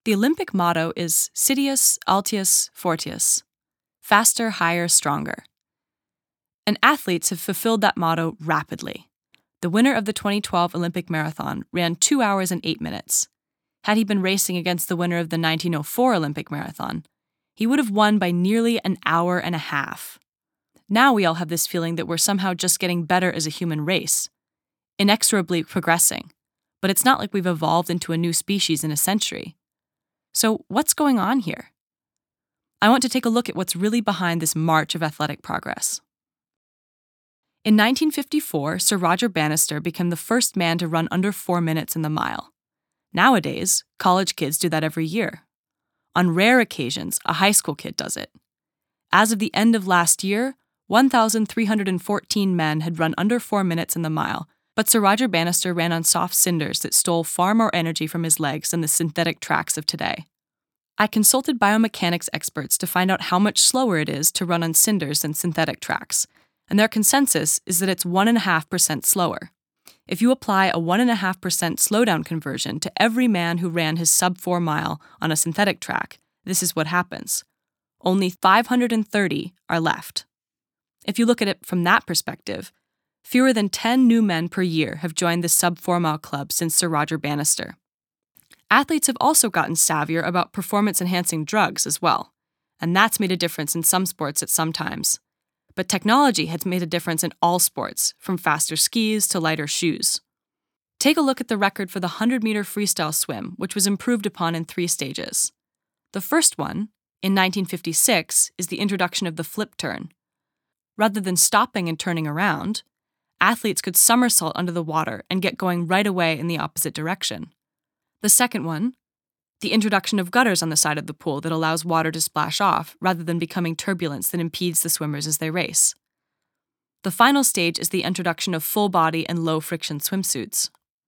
The Olympic motto is Citius, Altius, Fortius, faster, higher, stronger. And athletes have fulfilled that motto rapidly. The winner of the 2012 Olympic marathon ran 2 hours and 8 minutes. Had he been racing against the winner of the 1904 Olympic marathon, he would have won by nearly an hour and a half. Now we all have this feeling that we're somehow just getting better as a human race, inexorably progressing. But it's not like we've evolved into a new species in a century. So what's going on here? I want to take a look at what's really behind this march of athletic progress. In 1954, Sir Roger Bannister became the first man to run under 4 minutes in the mile. Nowadays, college kids do that every year. On rare occasions, a high school kid does it. As of the end of last year, 1,314 men had run under 4 minutes in the mile, but Sir Roger Bannister ran on soft cinders that stole far more energy from his legs than the synthetic tracks of today. I consulted biomechanics experts to find out how much slower it is to run on cinders than synthetic tracks, and their consensus is that it's 1.5% slower. If you apply a 1.5% slowdown conversion to every man who ran his sub-4 mile on a synthetic track, this is what happens. Only 530 are left. If you look at it from that perspective, fewer than 10 new men per year have joined the sub-4 mile club since Sir Roger Bannister. Athletes have also gotten savvier about performance-enhancing drugs as well, and that's made a difference in some sports at some times. But technology has made a difference in all sports, from faster skis to lighter shoes. Take a look at the record for the 100-meter freestyle swim, which was improved upon in 3 stages. The first one, in 1956, is the introduction of the flip turn. Rather than stopping and turning around, athletes could somersault under the water and get going right away in the opposite direction. The second one, the introduction of gutters on the side of the pool that allows water to splash off rather than becoming turbulence that impedes the swimmers as they race. The final stage is the introduction of full-body and low-friction swimsuits.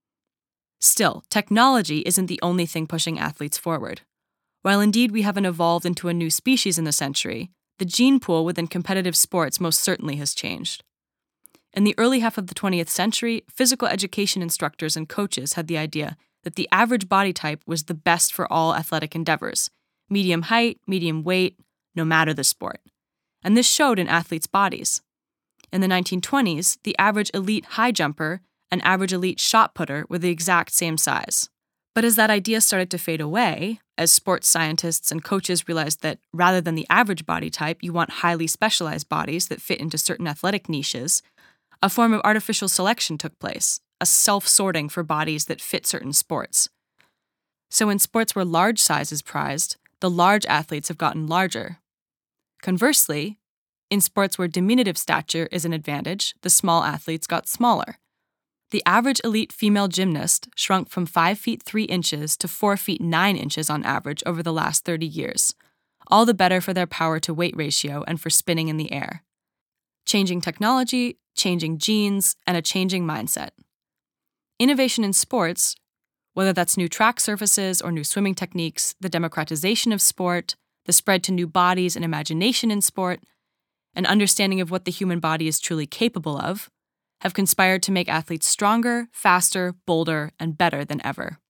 Still, technology isn't the only thing pushing athletes forward. While indeed we haven't evolved into a new species in the century, the gene pool within competitive sports most certainly has changed. In the early half of the 20th century, physical education instructors and coaches had the idea that the average body type was the best for all athletic endeavors, medium height, medium weight, no matter the sport. And this showed in athletes' bodies. In the 1920s, the average elite high jumper and average elite shot putter were the exact same size. But as that idea started to fade away, as sports scientists and coaches realized that rather than the average body type, you want highly specialized bodies that fit into certain athletic niches, a form of artificial selection took place, a self-sorting for bodies that fit certain sports. So in sports where large size is prized, the large athletes have gotten larger. Conversely, in sports where diminutive stature is an advantage, the small athletes got smaller. The average elite female gymnast shrunk from 5 feet 3 inches to 4 feet 9 inches on average over the last 30 years, all the better for their power-to-weight ratio and for spinning in the air. Changing technology, changing genes, and a changing mindset. Innovation in sports, whether that's new track surfaces or new swimming techniques, the democratization of sport, the spread to new bodies and imagination in sport, an understanding of what the human body is truly capable of, have conspired to make athletes stronger, faster, bolder, and better than ever.